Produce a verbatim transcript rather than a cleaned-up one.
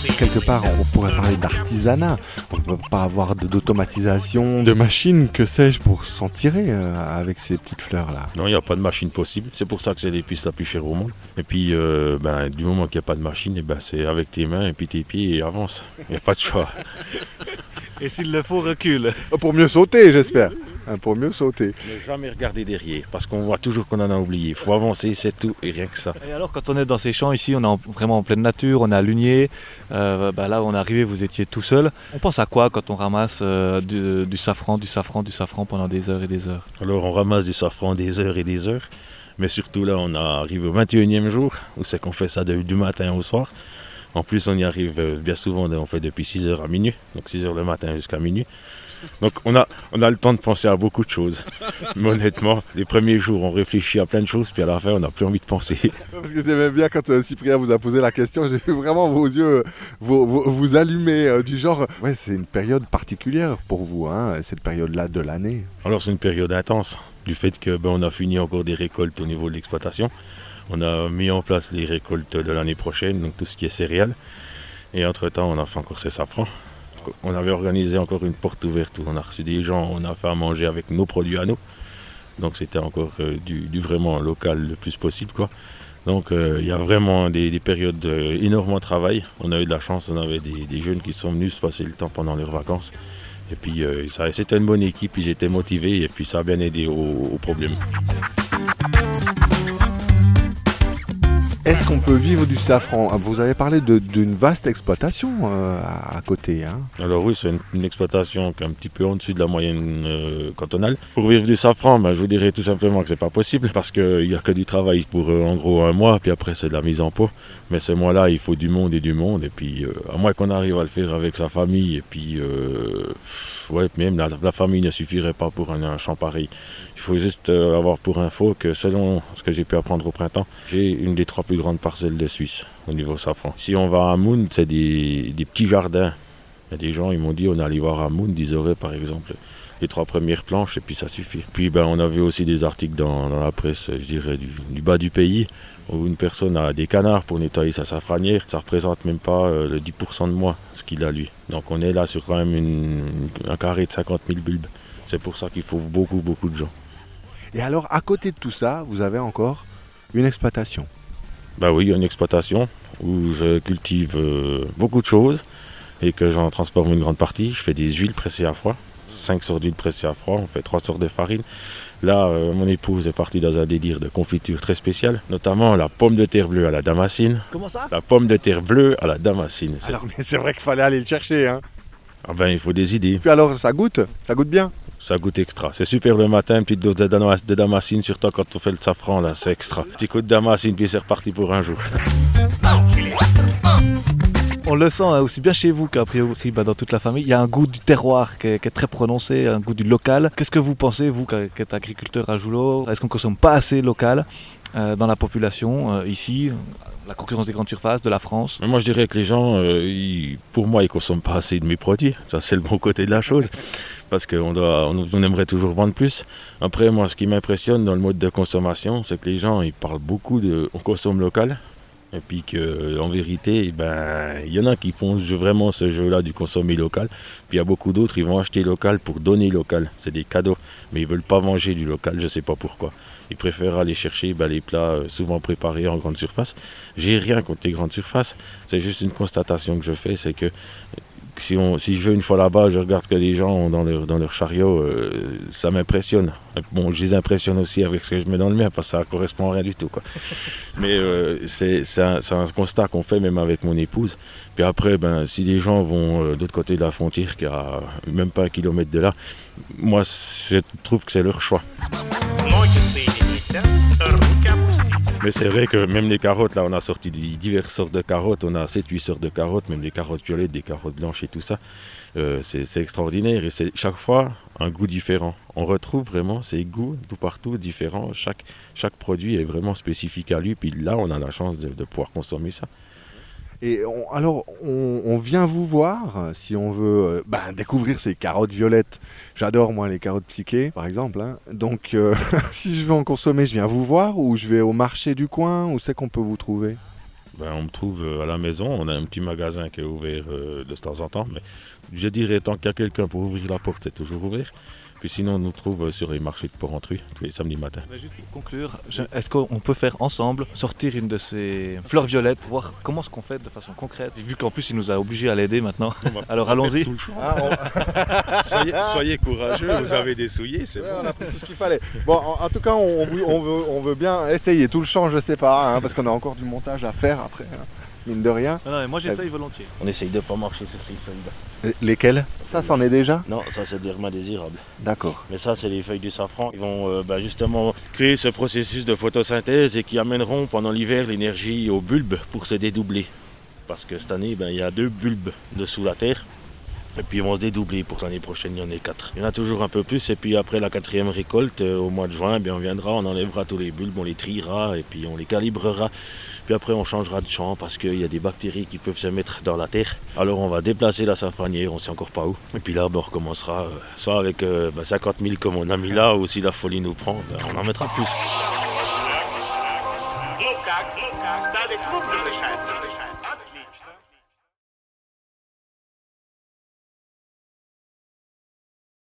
Quelque part, on pourrait parler d'artisanat. On ne peut pas avoir de- d'automatisation, de machines, que sais-je, pour s'en tirer euh, avec ces petites fleurs-là. Non, il n'y a pas de machine possible. C'est pour ça que c'est l'épice la plus chère au monde. Et puis, euh, ben, du moment qu'il n'y a pas de machine, eh ben, c'est avec tes mains et puis tes pieds et avance. Il n'y a pas de choix. Et s'il le faut, recule. Pour mieux sauter, j'espère. Hein, pour mieux sauter. Ne jamais regarder derrière, parce qu'on voit toujours qu'on en a oublié. Il faut avancer, c'est tout, et rien que ça. Et alors, quand on est dans ces champs ici, on est en- vraiment en pleine nature, on est à Lunier. Euh, bah là, où on est arrivé, vous étiez tout seul. On pense à quoi quand on ramasse euh, du, du safran, du safran, du safran pendant des heures et des heures? Alors, on ramasse du safran des heures et des heures. Mais surtout là, on arrive au vingt et unième jour, où c'est qu'on fait ça de- du matin au soir. En plus, on y arrive euh, bien souvent, on fait depuis six heures à minuit, donc six heures le matin jusqu'à minuit. Donc on a, on a le temps de penser à beaucoup de choses. Mais honnêtement, les premiers jours, on réfléchit à plein de choses, puis à la fin, on n'a plus envie de penser. Parce que j'aimais bien quand euh, Cyprien vous a posé la question, j'ai vu vraiment vos yeux euh, vous, vous, vous allumer euh, du genre. Ouais, c'est une période particulière pour vous, hein, cette période-là de l'année. Alors c'est une période intense, du fait que ben, on a fini encore des récoltes au niveau de l'exploitation. On a mis en place les récoltes de l'année prochaine, donc tout ce qui est céréales. Et entre-temps, on a fait encore ces safrans. On avait organisé encore une porte ouverte où on a reçu des gens, on a fait à manger avec nos produits à nous. Donc c'était encore euh, du, du vraiment local le plus possible, quoi. Donc euh, il y a vraiment des, des périodes euh, énormément de travail. On a eu de la chance, on avait des, des jeunes qui sont venus se passer le temps pendant leurs vacances. Et puis euh, ça, c'était une bonne équipe, ils étaient motivés et puis ça a bien aidé au, au problème. Est-ce qu'on peut vivre du safran? Vous avez parlé de- d'une vaste exploitation euh, à, à côté. Hein. Alors oui, c'est une, une exploitation qui est un petit peu en dessus de la moyenne euh, cantonale. Pour vivre du safran, ben, je vous dirais tout simplement que c'est pas possible parce qu'il n'y a que du travail pour euh, en gros un mois, puis après c'est de la mise en pot. Mais ce mois-là, il faut du monde et du monde. Et puis euh, à moins qu'on arrive à le faire avec sa famille, et puis euh, pff, ouais, même la, la famille ne suffirait pas pour un, un champ pareil. Il faut juste euh, avoir pour info que selon ce que j'ai pu apprendre au printemps, j'ai une des trois plus grandes parcelles de Suisse au niveau safran. Si on va à Mound, c'est des, des petits jardins. Il y a des gens, ils m'ont dit, on allait voir à Mound, ils auraient par exemple les trois premières planches et puis ça suffit. Puis ben, on a vu aussi des articles dans, dans la presse, je dirais, du, du bas du pays, où une personne a des canards pour nettoyer sa safranière. Ça ne représente même pas euh, le dix pour cent de moins ce qu'il a lui. Donc on est là sur quand même une, un carré de cinquante mille bulbes. C'est pour ça qu'il faut beaucoup, beaucoup de gens. Et alors, à côté de tout ça, vous avez encore une exploitation. Bah oui, il y a une exploitation où je cultive euh, beaucoup de choses et que j'en transforme une grande partie. Je fais des huiles pressées à froid, cinq sortes d'huiles pressées à froid, on fait trois sortes de farine. Là, euh, mon épouse est partie dans un délire de confiture très spécial, notamment la pomme de terre bleue à la damascine. Comment ça? La pomme de terre bleue à la damascine. C'est- Alors, mais c'est vrai qu'il fallait aller le chercher. Hein. Ah ben, il faut des idées. Puis alors, ça goûte? Ça goûte bien? Ça goûte extra. C'est super le matin, une petite dose de, damas- de damascine, surtout quand on fait le safran, là, c'est extra. Petit coup de damascine, puis c'est reparti pour un jour. On le sent hein, aussi bien chez vous qu'a priori bah, dans toute la famille. Il y a un goût du terroir qui est, qui est très prononcé, un goût du local. Qu'est-ce que vous pensez, vous qui êtes agriculteur à Joulot? Est-ce qu'on ne consomme pas assez local euh, dans la population euh, ici? La concurrence des grandes surfaces, de la France? Mais moi, je dirais que les gens, euh, ils- pour moi, ils ne consomment pas assez de mes produits. Ça, c'est le bon côté de la chose. Parce qu'on doit, on, on aimerait toujours vendre plus. Après, moi, ce qui m'impressionne dans le mode de consommation, c'est que les gens, ils parlent beaucoup de on consomme local. Et puis qu'en vérité, ben, il y en a qui font ce jeu- vraiment ce jeu-là du consommer local. Puis il y a beaucoup d'autres, ils vont acheter local pour donner local. C'est des cadeaux. Mais ils ne veulent pas manger du local, je ne sais pas pourquoi. Ils préfèrent aller chercher ben, les plats euh, souvent préparés en grande surface. J'ai rien contre les grandes surfaces. C'est juste une constatation que je fais, c'est que si, on, si je vais une fois là-bas, je regarde que les gens ont dans leur, dans leur chariot, euh, ça m'impressionne. Bon, je les impressionne aussi avec ce que je mets dans le mien, parce que ça ne correspond à rien du tout, quoi. Mais euh, c'est, c'est, un, c'est un constat qu'on fait même avec mon épouse. Puis après, ben, si les gens vont euh, de l'autre côté de la frontière, qui est à même pas un kilomètre de là, moi, je trouve que c'est leur choix. Mais c'est vrai que même les carottes, là, on a sorti diverses sortes de carottes. On a sept huit sortes de carottes, même des carottes violettes, des carottes blanches et tout ça. Euh, c'est, c'est extraordinaire et c'est chaque fois un goût différent. On retrouve vraiment ces goûts tout partout différents. Chaque, chaque produit est vraiment spécifique à lui. Puis là, on a la chance de, de pouvoir consommer ça. Et on- alors, on, on vient vous voir euh, si on veut euh, ben, découvrir ces carottes violettes. J'adore, moi, les carottes psyché, par exemple. Hein. Donc, euh, si je veux en consommer, je viens vous voir ou je vais au marché du coin. Où c'est qu'on peut vous trouver? Ben, on me trouve euh, à la maison, on a un petit magasin qui est ouvert euh, de temps en temps, mais je dirais tant qu'il y a quelqu'un pour ouvrir la porte, c'est toujours ouvert. Puis sinon, on nous trouve sur les marchés de Porrentruy tous les samedis matins. Mais juste pour conclure, je- est-ce qu'on peut faire ensemble, sortir une de ces fleurs violettes, voir comment ce qu'on fait de façon concrète, vu qu'en plus il nous a obligés à l'aider maintenant. Alors allons-y. Ah, on... Soyez, soyez courageux, vous avez des souliers, c'est Ouais, bon. on a pris tout ce qu'il fallait. Bon, en, en tout cas, on, on veut, on veut- on veut bien essayer. Tout le champ, je sais pas, hein, parce qu'on a encore du montage à faire après, hein, mine de rien. Non, non, mais moi j'essaye volontiers. On essaye de pas marcher sur ces feuilles-là. Et lesquels? Ça, c'en est déjà? Non, ça c'est des remats désirables. D'accord. Mais ça, c'est les feuilles du safran. Ils vont euh, bah, justement créer ce processus de photosynthèse et qui amèneront pendant l'hiver l'énergie aux bulbes pour se dédoubler. Parce que cette année, ben, il y a deux bulbes dessous la terre. Et puis ils vont se dédoubler pour l'année prochaine, il y en a quatre. Il y en a toujours un peu plus. Et puis après la quatrième récolte, euh, au mois de juin, bien, on viendra, on enlèvera tous les bulbes, on les triera et puis on les calibrera. Puis après on changera de champ parce qu'il y a des bactéries qui peuvent se mettre dans la terre. Alors on va déplacer la safranière, on ne sait encore pas où. Et puis là, ben, on recommencera euh, soit avec euh, ben, cinquante mille comme on a mis là, ou si la folie nous prend, ben, on en mettra plus. Ну как, ну как, стали крупно решать.